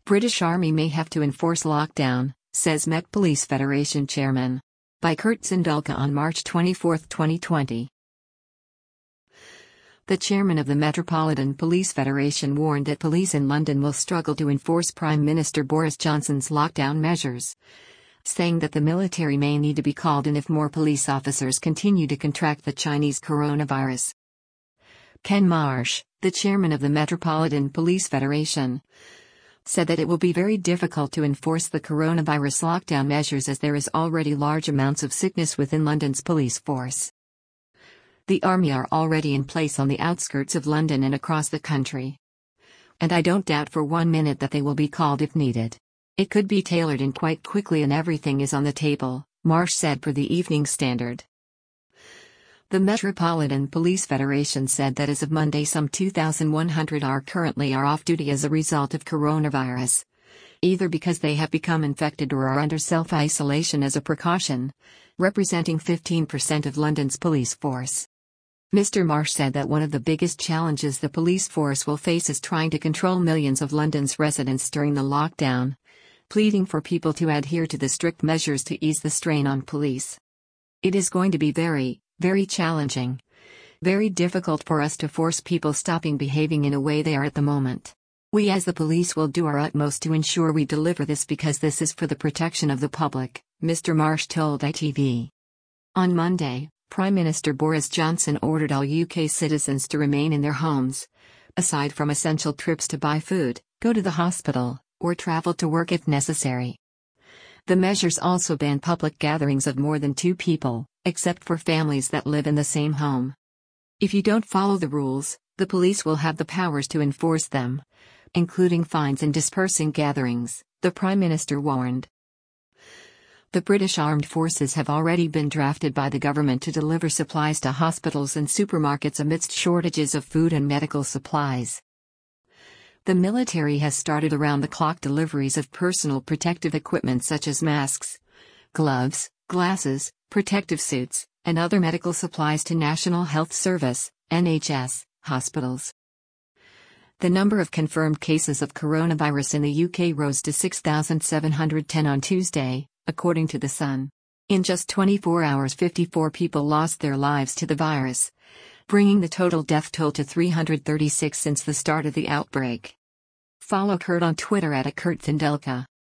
British Army may have to enforce lockdown, says Met Police Federation chairman. By Kurt Zindulka on March 24, 2020. The chairman of the Metropolitan Police Federation warned that police in London will struggle to enforce Prime Minister Boris Johnson's lockdown measures, saying that the military may need to be called in if more police officers continue to contract the Chinese coronavirus. Ken Marsh, the chairman of the Metropolitan Police Federation, said that it will be very difficult to enforce the coronavirus lockdown measures as there is already large amounts of sickness within London's police force. The army are already in place on the outskirts of London and across the country. And I don't doubt for 1 minute that they will be called if needed. It could be tailored in quite quickly and everything is on the table, Marsh said for the Evening Standard. The Metropolitan Police Federation said that as of Monday some 2,100 are currently off duty as a result of coronavirus, either because they have become infected or are under self-isolation as a precaution, representing 15% of London's police force. Mr. Marsh said that one of the biggest challenges the police force will face is trying to control millions of London's residents during the lockdown, pleading for people to adhere to the strict measures to ease the strain on police. It is going to be very challenging. Very difficult for us to force people stopping behaving in a way they are at the moment. We as the police will do our utmost to ensure we deliver this because this is for the protection of the public, Mr. Marsh told ITV. On Monday, Prime Minister Boris Johnson ordered all UK citizens to remain in their homes, aside from essential trips to buy food, go to the hospital, or travel to work if necessary. The measures also ban public gatherings of more than 2 people, except for families that live in the same home. If you don't follow the rules, the police will have the powers to enforce them, including fines and dispersing gatherings, the Prime Minister warned. The British Armed Forces have already been drafted by the government to deliver supplies to hospitals and supermarkets amidst shortages of food and medical supplies. The military has started around-the-clock deliveries of personal protective equipment such as masks, gloves, glasses, protective suits, and other medical supplies to National Health Service, NHS, hospitals. The number of confirmed cases of coronavirus in the UK rose to 6,710 on Tuesday, according to The Sun. In just 24 hours 54 people lost their lives to the virus, bringing the total death toll to 336 since the start of the outbreak. Follow Kurt on Twitter @KurtZindulka.